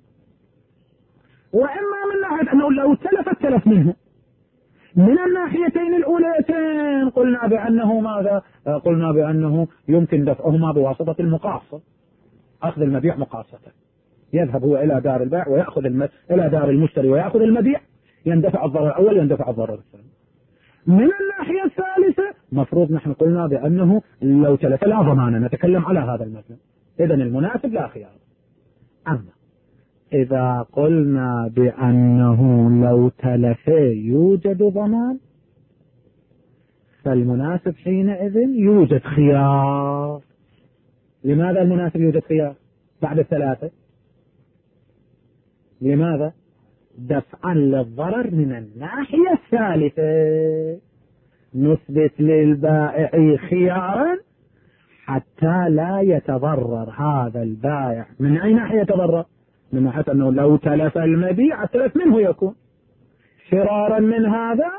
وإما من ناحية أنه لو تلف منه. من الناحيتين الأوليتين قلنا بأنه ماذا؟ قلنا بأنه يمكن دفعهما بواسطة المقاصة أخذ المبيع مقاصة. يذهب هو إلى دار البيع ويأخذ إلى دار المشتري ويأخذ المبيع يندفع الضرر الأول يندفع الضرر الثاني. من الناحية الثالثة مفروض نحن قلنا بأنه لو تلف لا ضمان نتكلم على هذا المثل. إذن المناسب لا خيار. أما إذا قلنا بأنه لو تلف يوجد ضمان فالمناسب حينئذ يوجد خيار. لماذا المناسب يوجد خيار بعد الثلاثة؟ لماذا؟ دفعا للضرر من الناحية الثالثة. نثبت للبائع خيارا حتى لا يتضرر هذا البائع. من أي ناحية يتضرر؟ من ناحية أنه لو تلف المبيع التلف منه يكون. فرارا من هذا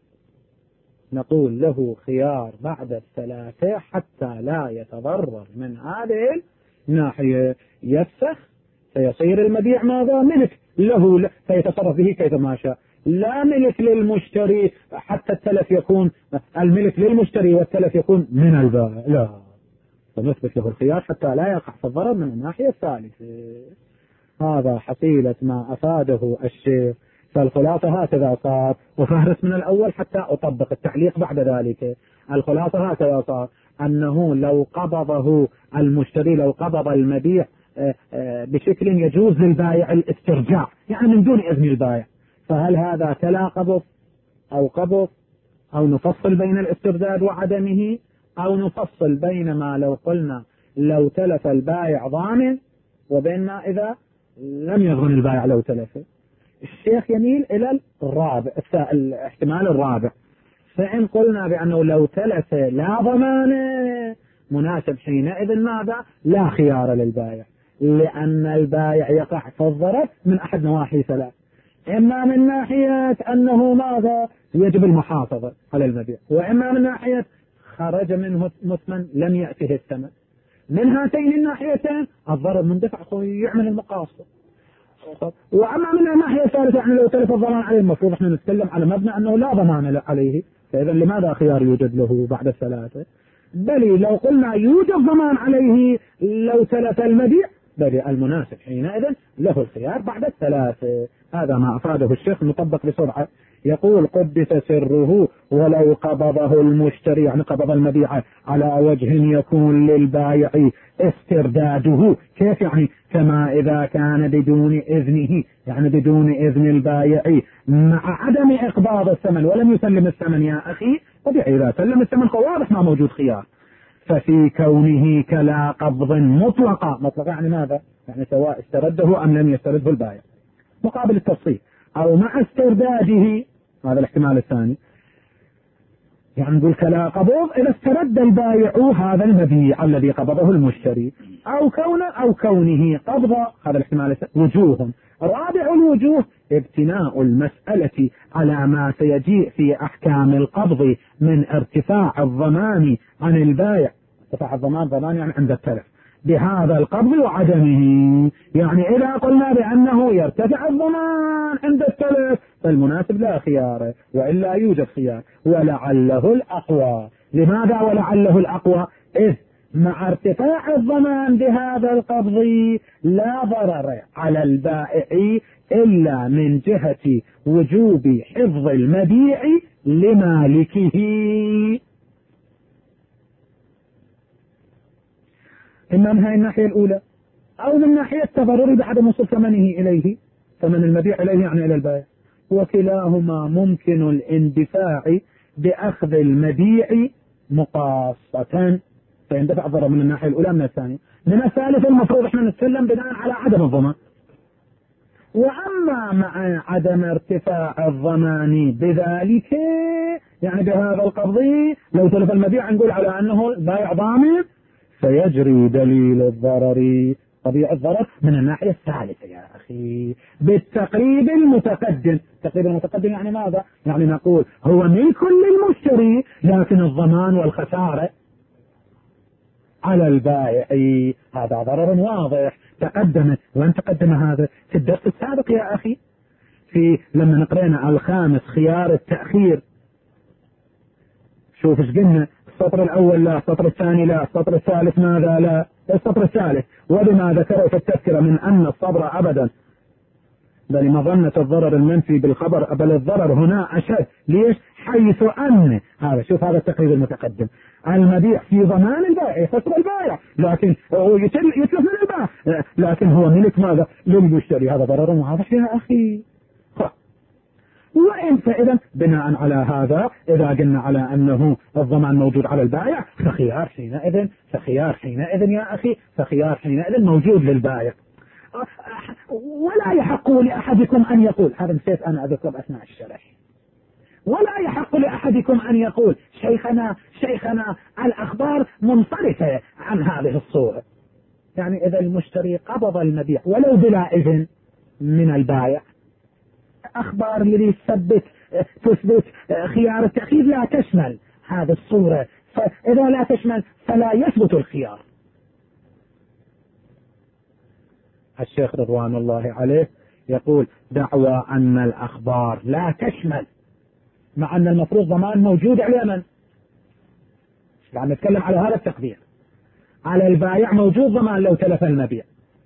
نقول له خيار بعد الثلاثة حتى لا يتضرر من هذه الناحية. يفسخ فيصير المبيع ماذا؟ ملك له فيتصرف به كيفما شاء، لا ملك للمشتري حتى التلف يكون الملك للمشتري والتلف يكون من البائع، لا. فنثبت له الخيار حتى لا يقع في الضرر من الناحية الثالثة. هذا حصيلة ما أفاده الشيخ. فالخلاصة هكذا صار، وفهرس من الأول حتى أطبق التعليق بعد ذلك. الخلاصة هكذا صار أنه لو قبضه المشتري، لو قبض المبيع بشكل يجوز للبائع الاسترجاع، يعني من دون إذن البائع، فهل هذا تلا قبض أو قبض، أو نفصل بين الاسترداد وعدمه، أو نفصل بين ما لو قلنا لو تلف البائع ضامن وبين ما إذا لم يضمن البائع لو تلف. الشيخ يميل إلى الرابع، الاحتمال الرابع. فإن قلنا بأنه لو تلف لا ضمان مناسب حينئذ ماذا؟ لا خيار للبائع، لأن البائع يقع في الضرر من أحد نواحي ثلاث. إما من ناحية أنه ماذا؟ يجب المحافظة على المبيع، وإما من ناحية خرج منه مثمن لم يأته الثمن. من هاتين الناحيتين الضرر مندفع يعمل المقاصد. وأما من الناحية الثالثة يعني لو تلف الضمان عليه المفروض احنا نتكلم على مبنى أنه لا ضمان عليه، فإذا لماذا خيار يوجد له بعد الثلاثة؟ بل لو قلنا يوجد ضمان عليه لو تلف المبيع، بل المناسب حينئذ له الخيار بعد الثلاثة. هذا ما أفاده الشيخ مطبق بسرعة. يقول قدس سره ولو قبضه المشتري، يعني قبض المبيع على وجه يكون للبائع استرداده. كيف يعني؟ كما إذا كان بدون إذنه، يعني بدون إذن البائع مع عدم إقباض الثمن ولم يسلم الثمن. يا أخي طبيعي إذا سلم الثمن واضح ما موجود خيار. ففي كونه كلا قبض مطلقة يعني ماذا؟ يعني سواء استرده أم لم يسترده البائع مقابل التفصيل، أو مع استرداده، هذا الاحتمال الثاني. يعني نقول كلا قبض إذا استرد البائع هذا المبيع الذي قبضه المشتري، أو كونه قبض، هذا الاحتمال الثاني. وجوه. رابع الوجوه ابتناء المسألة على ما سيجيء في أحكام القبض من ارتفاع الضمان عن البائع. ارتفاع الضمان يعني عند التلف بهذا القبض وعدمه. يعني إذا قلنا بأنه يرتفع الضمان عند التلف فالمناسب لا خيار، وإلا يوجد خيار. ولعله الأقوى. لماذا ولعله الأقوى؟ إذ مع ارتفاع الضمان بهذا القبض لا ضرر على البائع إلا من جهة وجوب حفظ المبيع لمالكه، إما من هذه الناحية الأولى أو من ناحية التضرر بعدم وصول ثمنه إليه، ثمن المبيع إليه يعني إلى البائع. وكلاهما ممكن الاندفاع بأخذ المبيع مقاصة، فيندفع الضرر من الناحية الأولى من الثانية. من الثالث المفروض احنا نتكلم بناء على عدم الضمان. وأما مع عدم ارتفاع الضمان بذلك، يعني بهذا القبض لو تلف المبيع نقول على أنه البائع ضامن، فيجري دليل الضرر طبيعة الضرر من الناحية الثالثة يا أخي بالتقريب المتقدم. التقريب المتقدم يعني ماذا؟ يعني نقول هو ملك للمشتري لكن الضمان والخسارة على البائع. هذا ضرر واضح تقدم. وين تقدم هذا؟ في الدرس السابق يا أخي، في لما نقرأنا الخامس خيار التأخير. شوف ايش قلنا؟ السطر الأول لا، السطر الثاني لا، السطر الثالث ماذا لا، السطر الثالث وبما ذكره في التذكرة من أن الصبر أبدا بل مظنة الضرر المنفي بالخبر، بل الضرر هنا أشد. ليش؟ حيث أن هذا، شوف هذا التقرير المتقدم، المبيع في ضمان البائع، يخسر البائع لكن هو يتلف من البائع، لكن هو ملك ماذا؟ للمشتري. هذا ضرر واضح يا أخي. وإن فإذا بناء على هذا إذا قلنا على أنه الضمان موجود على البائع فخيار حينئذ يا أخي فخيار حينئذ موجود للبائع. ولا يحق لأحدكم أن يقول، هذا نسيت أنا أذكر أثناء الشرح، ولا يحق لأحدكم أن يقول شيخنا الأخبار منصرفة عن هذه الصورة. يعني إذا المشتري قبض المبيع ولو بلا إذن من البائع، أخبار اللي تثبت خيار التأخير لا تشمل هذه الصورة، فإذا لا تشمل فلا يثبت الخيار. الشيخ رضوان الله عليه يقول دعوى أن الأخبار لا تشمل، مع أن المفروض ضمان موجود على من؟ يعني نتكلم على هذا التقدير، على البائع موجود ضمان لو تلف المبيع.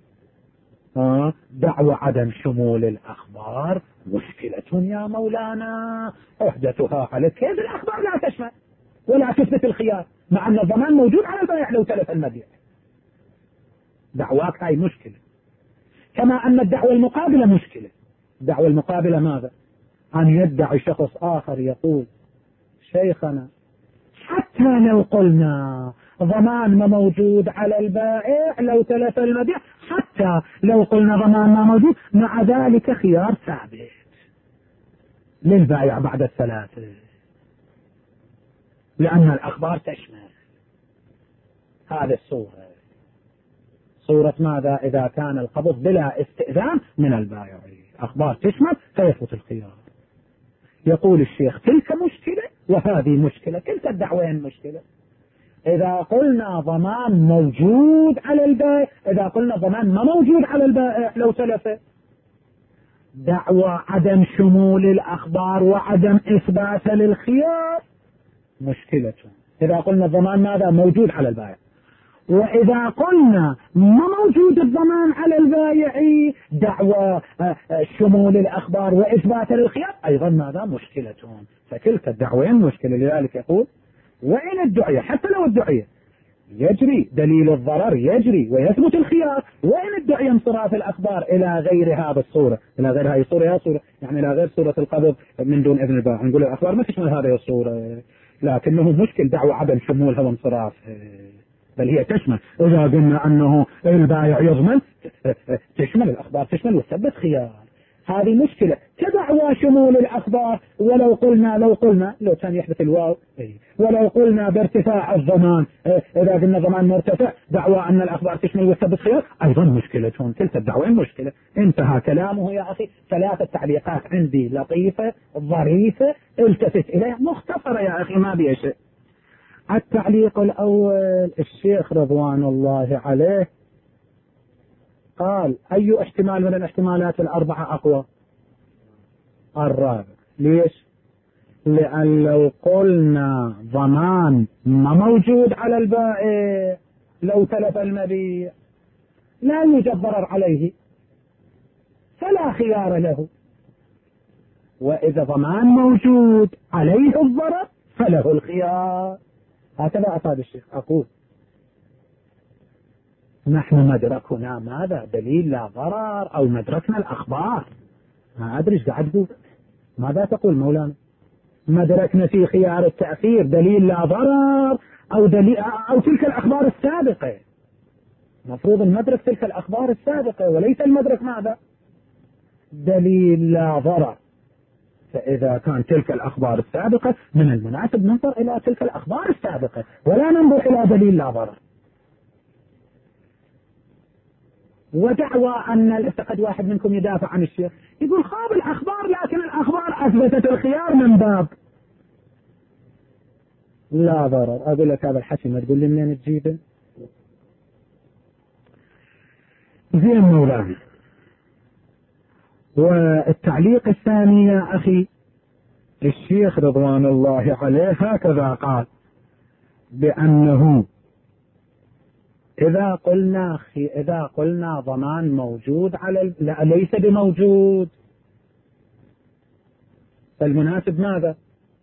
دعوى عدم شمول الأخبار مشكلة يا مولانا أحدثها عليك. كيف الأخبار لا تشمل ولا تثبت الخيار مع أن الضمان موجود على البائع لو تلف المبيع؟ دعواك هاي مشكلة، كما أن الدعوة المقابلة مشكلة. الدعوة المقابلة ماذا؟ أن يدعي شخص آخر يقول شيخنا حتى لو قلنا ضمان ما موجود على البائع لو تلف المبيع، حتى لو قلنا ضمان ما موجود، مع ذلك خيار ثابت للبائع بعد الثلاثة، لأن الأخبار تشمل هذه الصورة. صورة ماذا؟ إذا كان القبض بلا استئذان من البائع، أخبار تشمل فيثبت الخيار. يقول الشيخ تلك مشكلة وهذه مشكلة، كلتا الدعوين مشكلة. إذا قلنا ضمان موجود على البائع، إذا قلنا ضمان ما موجود على البائع لو تلف، دعوى عدم شمول الأخبار وعدم إثبات للخيار مشكلة. إذا قلنا الضمان ماذا؟ موجود على البائع. وإذا قلنا ما موجود الضمان على البائع، دعوى شمول الأخبار وإثبات للخيار أيضا ماذا؟ مشكلة. فتلك الدعوين مشكلة. لذلك يقول وإن الدعية، حتى لو الدعية يجري دليل الضرر يجري ويثبت الخيار، وإن الدعية انصراف الأخبار إلى غير هذا الصورة، إلى غير هذه الصورة، يا صورة يعني إلى غير صورة القبض من دون إذن البائع، نقول الأخبار ما تشمل هذه الصورة، لكنه مشكل دعوة عدم شمولها وانصرافها، بل هي تشمل. إذا قلنا أنه البائع يضمن تشمل الأخبار، تشمل وتثبت خيار. هذه مشكلة كدعوى شمول الأخبار. ولو قلنا لو كان يحدث الواو، ولو قلنا بارتفاع الضمان، إذا قلنا ضمان مرتفع، دعوى أن الأخبار تشمل وتثبت خيار أيضا مشكلة. تلك الدعوين مشكلة. انتهى كلامه يا أخي. 3 تعليقات عندي لطيفة ظريفة التفت إليها، مختصرة يا أخي ما بيها شيء. التعليق الأول، الشيخ رضوان الله عليه قال أي احتمال من الاحتمالات الأربعة أقوى؟ الرابع. ليش؟ لأن لو قلنا ضمان ما موجود على البائع لو تلف المبيع لا يوجد ضرر عليه فلا خيار له، وإذا ضمان موجود عليه الضرر فله الخيار. هكذا أفاد الشيخ. أقول نحن مدركنا ماذا؟ دليل لا ضرر، أو مدركنا الأخبار. ما أدري ايش قاعد تقول. ماذا تقول مولانا؟ مدركنا في خيار التأخير دليل لا ضرر أو تلك الأخبار السابقة. مفروض المدرك تلك الأخبار السابقة وليس المدرك ماذا؟ دليل لا ضرر. فإذا كان تلك الأخبار السابقة من المناسب ننظر إلى تلك الأخبار السابقة ولا ننظر إلى دليل لا ضرر. ودعوى أن قد واحد منكم يدافع عن الشيخ يقول خاب الأخبار، لكن الأخبار أثبتت الخيار من باب لا ضرر. أقول لك هذا الحكي ما تقول لي منين تجيبه؟ زين مولانا. والتعليق الثاني يا أخي، الشيخ رضوان الله عليه هكذا قال بأنه إذا قلنا ضمان موجود على لا ليس بموجود، فالمناسب ماذا؟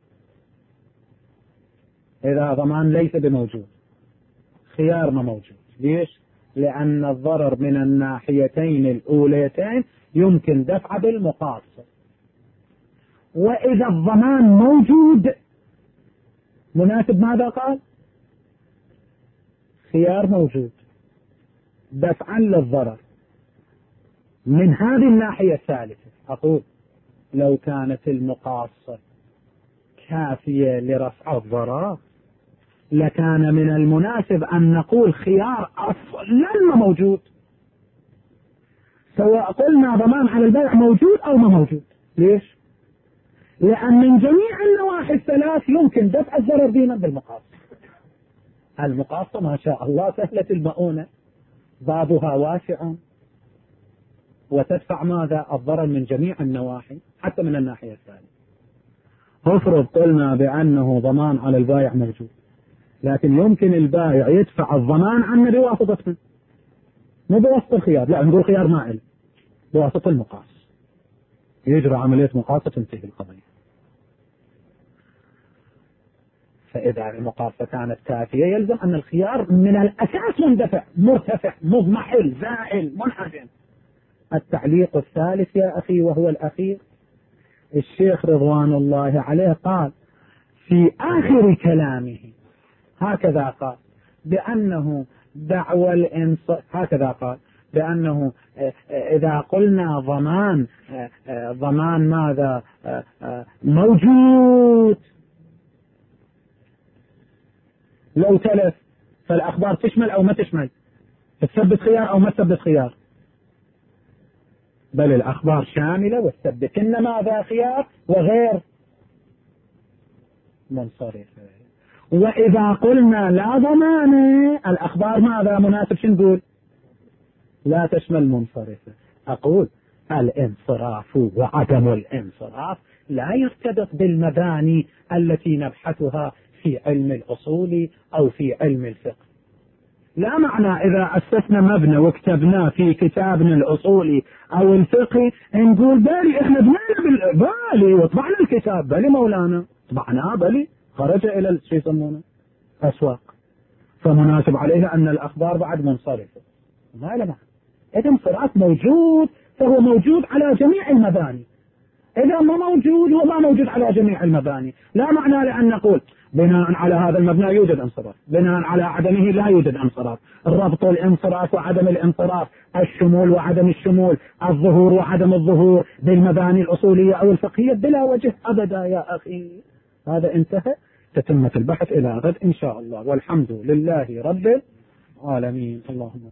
إذا ضمان ليس بموجود خيار ما موجود. ليش؟ لأن الضرر من الناحيتين الأوليتين يمكن دفع بالمقاصة، وإذا الضمان موجود مناسب ماذا قال؟ خيار موجود دفعا للضرر. من هذه الناحية الثالثة أقول لو كانت المقاصة كافية لرفع الضرر لكان من المناسب أن نقول خيار أصلا ما موجود، سواء قلنا ضمان على البيع موجود أو ما موجود. ليش؟ لأن من جميع النواحي الثلاث يمكن دفع الضرر دينا بالمقاصة. المقاصة ما شاء الله سهلة المؤونة، بابها واسع وتدفع ماذا؟ الضرر من جميع النواحي حتى من الناحية الثانية. افرض قلنا بأنه ضمان على البائع موجود، لكن يمكن البائع يدفع الضمان عنه بواسطة من؟ مو بواسطة الخيار، لا نقول خيار مائل، بواسطة المقاص، يجرى عملية مقاصة تنتهي القضية. فإذا المقاصة كانت كافية يلزم أن الخيار من الأساس مندفع مرتفع مضمحل زائل منحجم. التعليق الثالث يا أخي وهو الأخير، الشيخ رضوان الله عليه قال في آخر كلامه هكذا قال بأنه دعوى الإنصاف، هكذا قال بأنه إذا قلنا ضمان ماذا موجود لو تلف فالأخبار تشمل أو ما تشمل، تثبت خيار أو ما تثبت خيار، بل الأخبار شاملة وتثبت إن ماذا خيار وغير منصرف. وإذا قلنا لا ضمان الأخبار ماذا مناسب شو نقول؟ لا تشمل منصرفة. أقول الانصراف وعدم الانصراف لا يرتبط بالمباني التي نبحثها في علم الأصول أو في علم الفقه. لا معنى إذا أسسنا مبنى وكتبناه في كتابنا الأصولي أو الفقهي نقول بالي إحنا بنينا بالي وطبعنا الكتاب بالي مولانا طبعناه بالي خرج إلى شو يسمونه أسواق، فمناسب عليه أن الأخبار بعد منصرفة. ما له معنى. إذا انصراف موجود فهو موجود على جميع المباني، إذا ما موجود هو ما موجود على جميع المباني. لا معنى لأن نقول بناء على هذا المبنى يوجد انصراف، بناء على عدمه لا يوجد انصراف. الربط الانصراف وعدم الانصراف، الشمول وعدم الشمول، الظهور وعدم الظهور بالمباني الأصولية أو الفقهية بلا وجه أبدا يا أخي. هذا انتهى، تتمة البحث إلى غد إن شاء الله، والحمد لله رب العالمين. اللهم